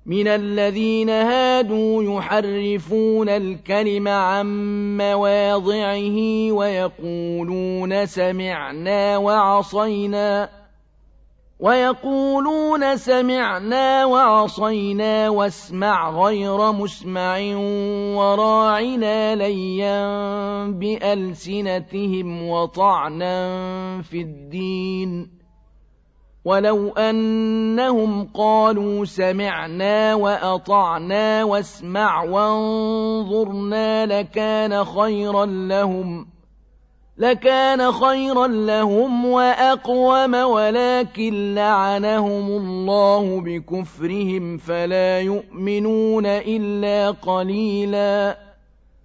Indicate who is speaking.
Speaker 1: مِنَ الَّذِينَ هَادُوا يُحَرِّفُونَ الْكَلِمَ عَن مَّوَاضِعِهِ وَيَقُولُونَ سَمِعْنَا وَعَصَيْنَا وَاسْمَعْ غَيْرَ مُسْمَعٍ وَرَاعِنَا لَيًّا بِأَلْسِنَتِهِمْ وَطَعْنًا فِي الدِّينِ ۚ وَلَوْ أَنَّهُمْ قَالُوا سَمِعْنَا وَأَطَعْنَا وَاسْمَعْ وَانظُرْنَا لَكَانَ خَيْرًا لَّهُمْ وَأَقْوَمَ، وَلَٰكِن لَّعَنَهُمُ اللَّهُ بِكُفْرِهِمْ فَلَا يُؤْمِنُونَ إِلَّا قَلِيلًا.